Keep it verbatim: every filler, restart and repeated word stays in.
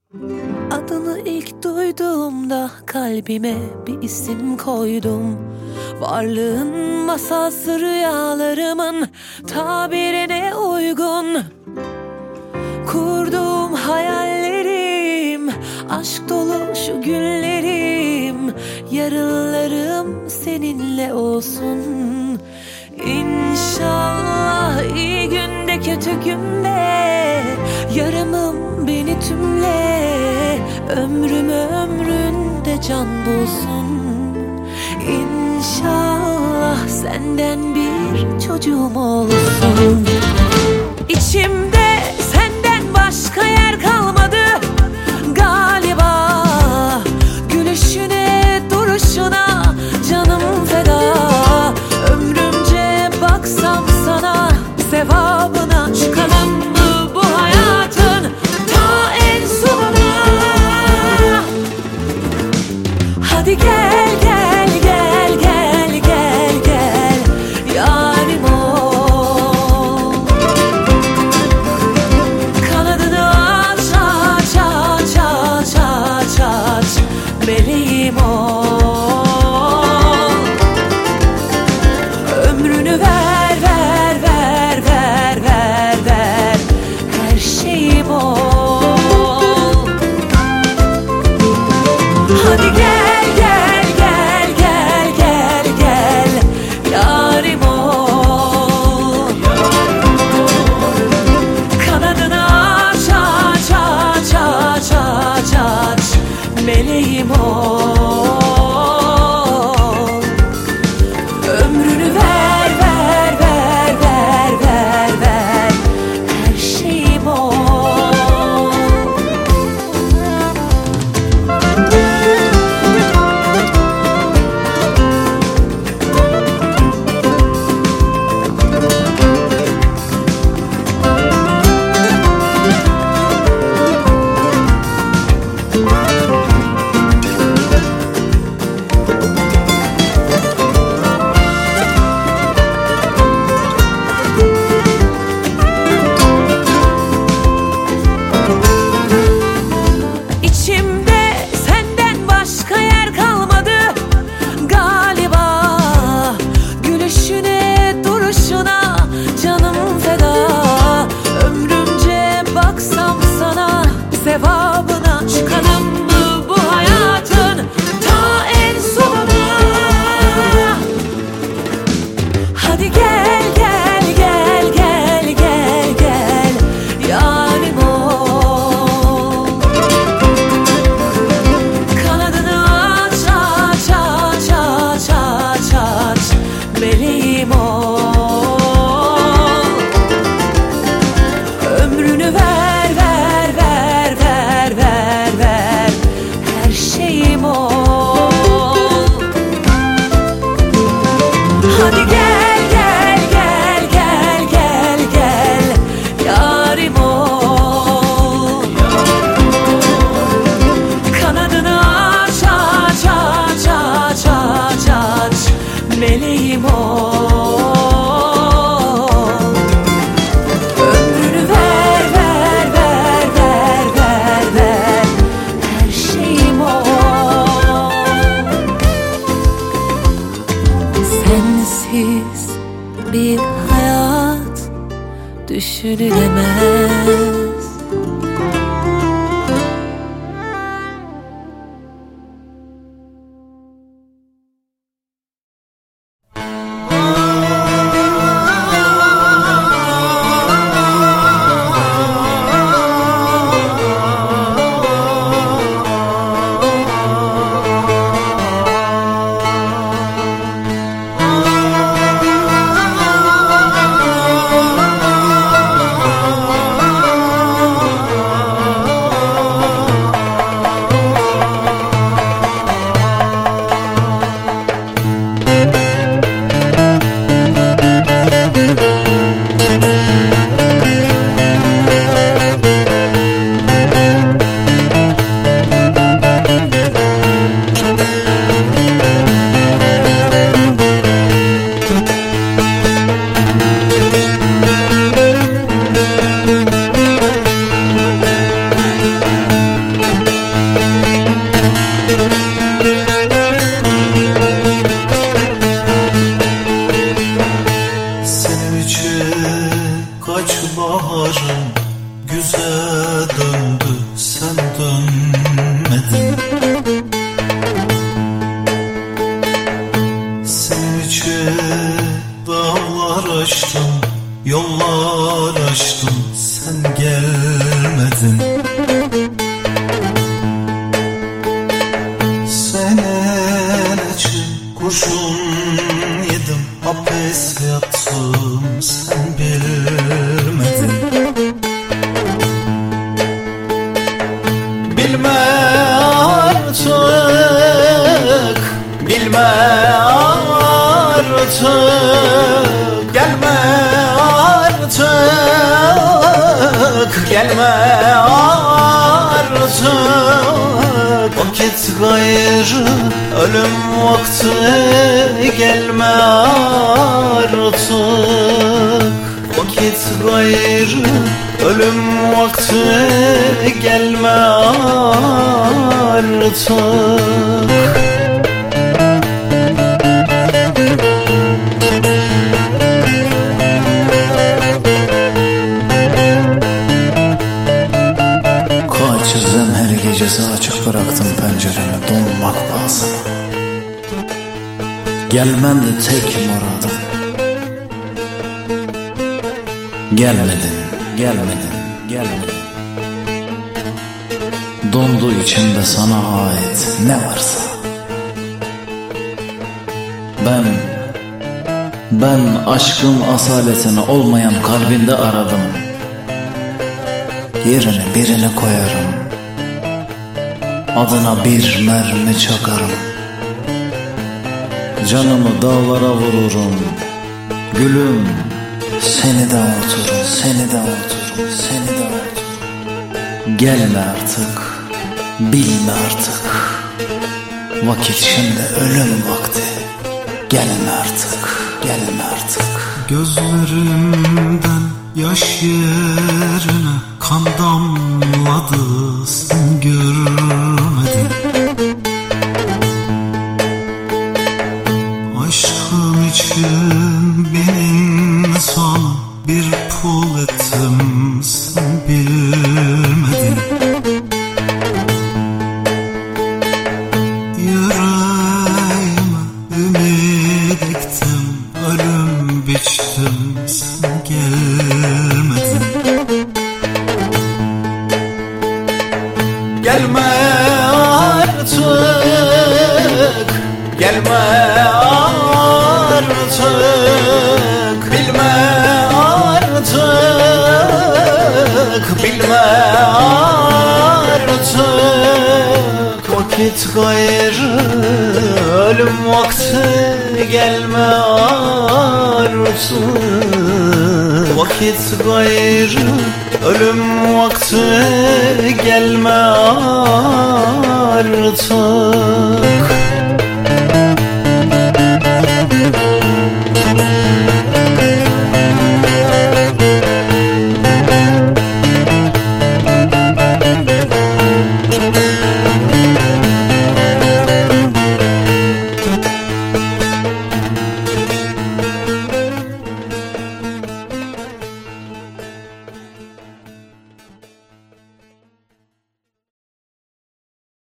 Adını ilk duyduğumda kalbime bir isim koydum. Varlığın masalsı rüyalarımın tabirine uygun. Kurduğum hayallerim, aşk dolu şu günlerim, yarınlarım seninle olsun. İnşallah iyi günde kötü günde yarımım beni tümle, ömrüm ömründe can bulsun. İnşallah senden bir çocuğum olsun. İçimde senden başka yer kalmadı galiba. Gülüşüne, duruşuna canım feda. Ömrümce baksam sana, sevabına çıkalım mı bu hayatın ta en sonuna? Hadi gel gel gel gel gel gel yarim ol. Kanadını aç aç aç aç aç aç, meleğim ol. Ömrünü ver ver ver ver ver ver, her şeyim ol. Hadi gel gel gel gel gel gel yarim ol. Kanadını aç aç aç aç aç aç, meleğim ol. Ömrünü ver ver ver ver ver ver, her şeyim ol. İçimde senden başka yer kalmadı galiba. Gülüşüne, duruşuna canım feda. Ömrümce baksam sana, sevabına çıkalım mı bu hayatın ta en sonuna? Hadi gel gel gel gel gel gel yarim ol. Kanadını aç aç aç aç aç aç, meleğim ol. Ömrünü ver ver ver ver ver ver, her şeyim ol. Hadi gel gel gel gel gel gel yarim ol. Kanadını aç aç aç aç aç aç, meleğim ol. Ömrünü ver ver ver ver ver ver, her şeyim ol. Sensiz bir hayat düşünülemez. Bilme artık, bilme artık, gelme artık, gelme artık. Vakit gayrı, ölüm vakti, gelme artık. Vakit gayrı, ölüm vakti, gelme artık. Kaçırdım her gecesi, açık bıraktım penceremi donmak pahasına. Gelmen de tek muradım. Gelmedin, gelmedin, gelmedin. Dondu içimde sana ait ne varsa. Ben, ben aşkın asaletini olmayan kalbinde aradım. Yerine birini koyarım, adına bir mermi çakarım. Canımı dağlara vururum, gülüm seni de unuturum, seni de unuturum, seni de unuturum. Gelme artık, bilme artık. Vakit şimdi ölüm vakti. Gelme artık, gelme artık. Gözlerimden yaş yerine kan damladı, sen görmedin. Aşkım için bin sana bir pul ettim, sen bilmedin. Yüreğime ümit ektim, ölüm biçtim, sen gelmedin. Gelme artık, gelme artık, bilme artık, bilme artık. Vakit gayrı, ölüm vakti, gelme artık. Vakit gayrı, ölüm vakti, gelme artık.